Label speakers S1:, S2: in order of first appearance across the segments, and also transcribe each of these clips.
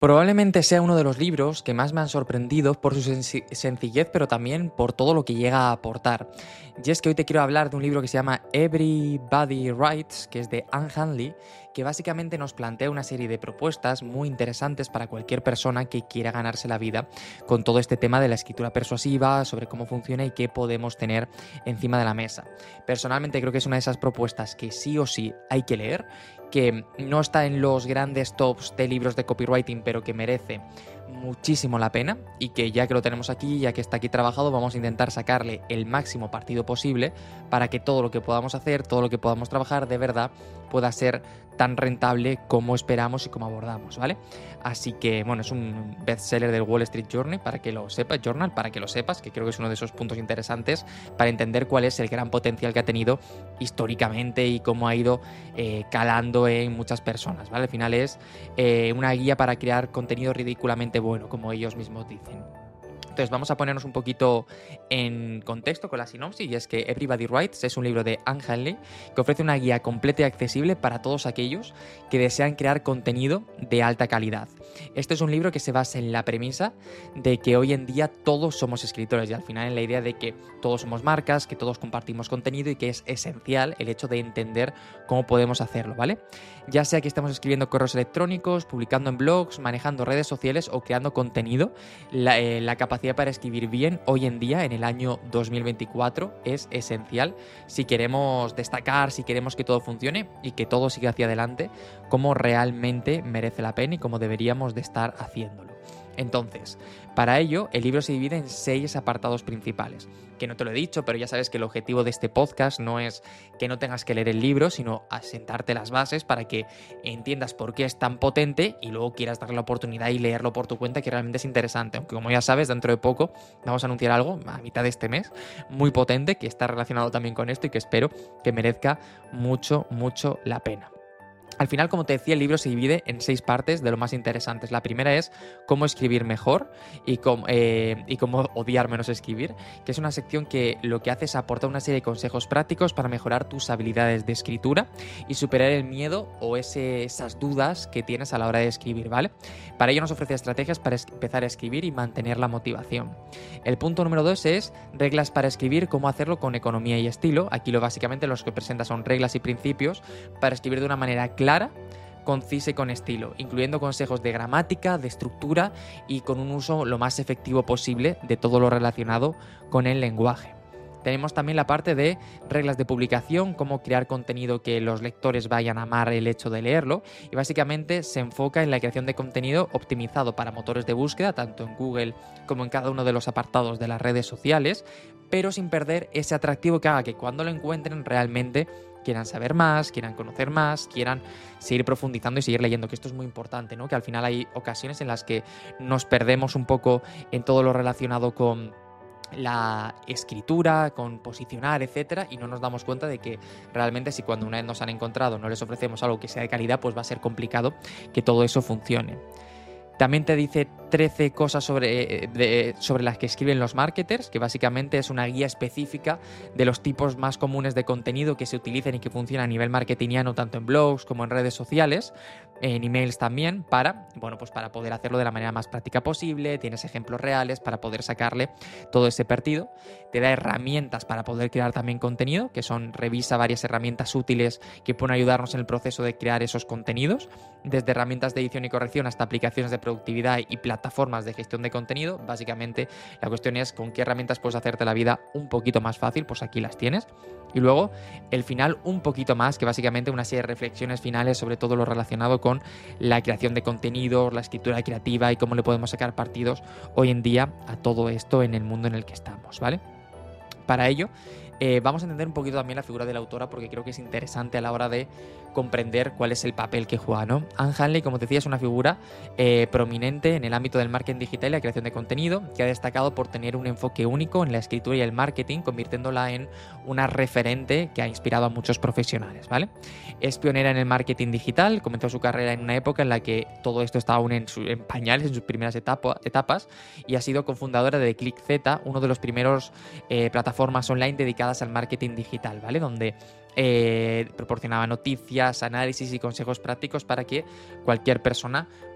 S1: Probablemente sea uno de los libros que más me han sorprendido por su sencillez, pero también por todo lo que llega a aportar. Y es que hoy te quiero hablar de un libro que se llama Everybody Writes, que es de Anne Handley, que básicamente nos plantea una serie de propuestas muy interesantes para cualquier persona que quiera ganarse la vida con todo este tema de la escritura persuasiva, sobre cómo funciona y qué podemos tener encima de la mesa. Personalmente creo que es una de esas propuestas que sí o sí hay que leer, que no está en los grandes tops de libros de copywriting, pero que merece muchísimo la pena y que ya que lo tenemos aquí, ya que está aquí trabajado, vamos a intentar sacarle el máximo partido posible para que todo lo que podamos hacer, todo lo que podamos trabajar de verdad pueda ser tan rentable como esperamos y como abordamos, ¿vale? Así que, bueno, es un bestseller del Wall Street Journal, para que lo sepas, que creo que es uno de esos puntos interesantes para entender cuál es el gran potencial que ha tenido históricamente y cómo ha ido calando en muchas personas, ¿vale? Al final es una guía para crear contenido ridículamente bueno, como ellos mismos dicen. Entonces vamos a ponernos un poquito en contexto con la sinopsis, y es que Everybody Writes es un libro de Anne Handley que ofrece una guía completa y accesible para todos aquellos que desean crear contenido de alta calidad. Este es un libro que se basa en la premisa de que hoy en día todos somos escritores, y al final en la idea de que todos somos marcas, que todos compartimos contenido y que es esencial el hecho de entender cómo podemos hacerlo, ¿vale? Ya sea que estemos escribiendo correos electrónicos, publicando en blogs, manejando redes sociales o creando contenido, la capacidad para escribir bien hoy en día, en el año 2024, es esencial si queremos destacar, si queremos que todo funcione y que todo siga hacia adelante como realmente merece la pena y como deberíamos de estar haciéndolo. Entonces, para ello, el libro se divide en 6 apartados principales, que no te lo he dicho, pero ya sabes que el objetivo de este podcast no es que no tengas que leer el libro, sino asentarte las bases para que entiendas por qué es tan potente y luego quieras darle la oportunidad y leerlo por tu cuenta, que realmente es interesante. Aunque, como ya sabes, dentro de poco vamos a anunciar algo a mitad de este mes muy potente que está relacionado también con esto y que espero que merezca mucho, mucho la pena. Al final, como te decía, el libro se divide en 6 partes de lo más interesantes. La primera es cómo escribir mejor y cómo odiar menos escribir, que es una sección que lo que hace es aportar una serie de consejos prácticos para mejorar tus habilidades de escritura y superar el miedo o esas dudas que tienes a la hora de escribir, ¿vale? Para ello nos ofrece estrategias para empezar a escribir y mantener la motivación. El punto número 2 es reglas para escribir, cómo hacerlo con economía y estilo. Aquí básicamente los que presenta son reglas y principios para escribir de una manera clara, concisa y con estilo, incluyendo consejos de gramática, de estructura y con un uso lo más efectivo posible de todo lo relacionado con el lenguaje. Tenemos también la parte de reglas de publicación, cómo crear contenido que los lectores vayan a amar el hecho de leerlo, y básicamente se enfoca en la creación de contenido optimizado para motores de búsqueda, tanto en Google como en cada uno de los apartados de las redes sociales, pero sin perder ese atractivo que haga que cuando lo encuentren realmente quieran saber más, quieran conocer más, quieran seguir profundizando y seguir leyendo, que esto es muy importante, ¿no? Que al final hay ocasiones en las que nos perdemos un poco en todo lo relacionado con la escritura, con posicionar, etcétera, y no nos damos cuenta de que realmente si cuando una vez nos han encontrado no les ofrecemos algo que sea de calidad, pues va a ser complicado que todo eso funcione. También te dice 13 cosas sobre las que escriben los marketers, que básicamente es una guía específica de los tipos más comunes de contenido que se utilizan y que funcionan a nivel marketingiano, tanto en blogs como en redes sociales, en emails también, para poder hacerlo de la manera más práctica posible. Tienes ejemplos reales para poder sacarle todo ese partido. Te da herramientas para poder crear también contenido, que revisa varias herramientas útiles que pueden ayudarnos en el proceso de crear esos contenidos, desde herramientas de edición y corrección hasta aplicaciones de productividad y plataformas de gestión de contenido. Básicamente la cuestión es con qué herramientas puedes hacerte la vida un poquito más fácil, pues aquí las tienes. Y luego el final un poquito más, que básicamente una serie de reflexiones finales sobre todo lo relacionado con la creación de contenidos, la escritura creativa y cómo le podemos sacar partidos hoy en día a todo esto en el mundo en el que estamos, ¿vale? Para ello vamos a entender un poquito también la figura de la autora, porque creo que es interesante a la hora de comprender cuál es el papel que juega, ¿no? Anne Handley, como te decía, es una figura prominente en el ámbito del marketing digital y la creación de contenido, que ha destacado por tener un enfoque único en la escritura y el marketing, convirtiéndola en una referente que ha inspirado a muchos profesionales, ¿vale? Es pionera en el marketing digital, comenzó su carrera en una época en la que todo esto estaba aún en pañales, en sus primeras etapas, y ha sido cofundadora de ClickZ, uno de los primeros plataformas online dedicadas al marketing digital, ¿vale? Donde proporcionaba noticias, análisis y consejos prácticos para que cualquier persona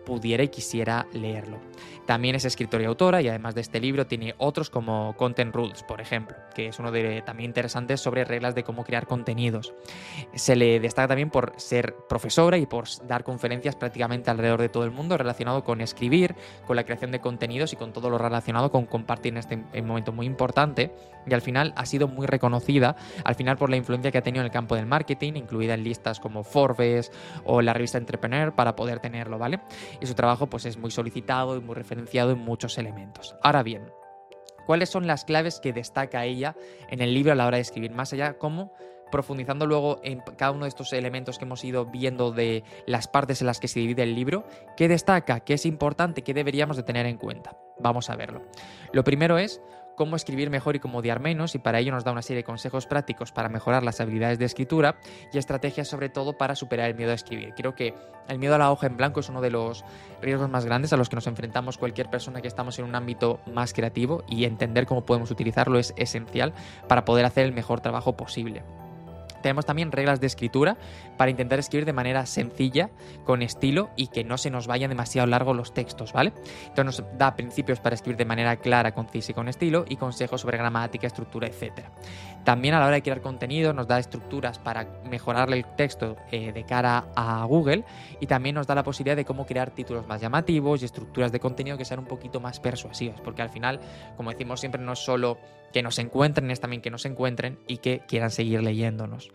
S1: pudiera y quisiera leerlo. También es escritora y autora, y además de este libro tiene otros como Content Rules, por ejemplo, que es uno de también interesantes sobre reglas de cómo crear contenidos. Se le destaca también por ser profesora y por dar conferencias prácticamente alrededor de todo el mundo relacionado con escribir, con la creación de contenidos y con todo lo relacionado con compartir en este momento muy importante. Y al final ha sido muy reconocida, al final por la influencia que ha tenido en el campo del marketing, incluida en listas como Forbes o la revista Entrepreneur para poder tenerlo, ¿vale? Y su trabajo pues es muy solicitado y muy referenciado en muchos elementos. Ahora bien, ¿cuáles son las claves que destaca ella en el libro a la hora de escribir? Más allá, cómo profundizando luego en cada uno de estos elementos que hemos ido viendo de las partes en las que se divide el libro, ¿qué destaca? ¿Qué es importante? ¿Qué deberíamos de tener en cuenta? Vamos a verlo. Lo primero es cómo escribir mejor y cómo odiar menos, y para ello nos da una serie de consejos prácticos para mejorar las habilidades de escritura y estrategias sobre todo para superar el miedo a escribir. Creo que el miedo a la hoja en blanco es uno de los riesgos más grandes a los que nos enfrentamos cualquier persona que estamos en un ámbito más creativo, y entender cómo podemos utilizarlo es esencial para poder hacer el mejor trabajo posible. Tenemos también reglas de escritura para intentar escribir de manera sencilla, con estilo, y que no se nos vayan demasiado largos los textos, ¿vale? Entonces nos da principios para escribir de manera clara, concisa y con estilo, y consejos sobre gramática, estructura, etc. También a la hora de crear contenido nos da estructuras para mejorar el texto de cara a Google, y también nos da la posibilidad de cómo crear títulos más llamativos y estructuras de contenido que sean un poquito más persuasivas, porque al final, como decimos siempre, no es solo que nos encuentren, es también que nos encuentren y que quieran seguir leyéndonos.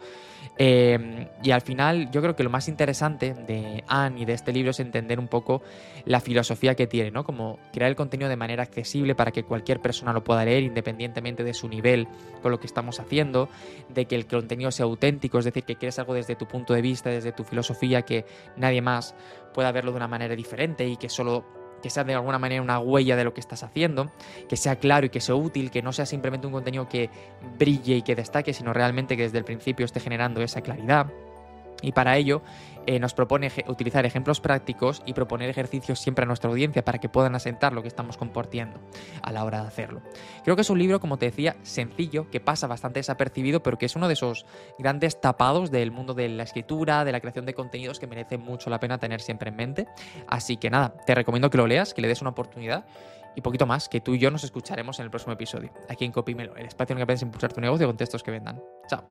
S1: Y al final yo creo que lo más interesante de Anne y de este libro es entender un poco la filosofía que tiene, ¿no? Como crear el contenido de manera accesible para que cualquier persona lo pueda leer independientemente de su nivel con lo que estamos haciendo, de que el contenido sea auténtico, es decir, que quieres algo desde tu punto de vista, desde tu filosofía, que nadie más pueda verlo de una manera diferente, y que sea de alguna manera una huella de lo que estás haciendo, que sea claro y que sea útil, que no sea simplemente un contenido que brille y que destaque, sino realmente que desde el principio esté generando esa claridad. Y para ello nos propone utilizar ejemplos prácticos y proponer ejercicios siempre a nuestra audiencia para que puedan asentar lo que estamos compartiendo a la hora de hacerlo. Creo que es un libro, como te decía, sencillo, que pasa bastante desapercibido, pero que es uno de esos grandes tapados del mundo de la escritura, de la creación de contenidos, que merece mucho la pena tener siempre en mente. Así que nada, te recomiendo que lo leas, que le des una oportunidad. Y poquito más, que tú y yo nos escucharemos en el próximo episodio, aquí en Copímelo, el espacio en el que puedes impulsar tu negocio con textos que vendan. Chao.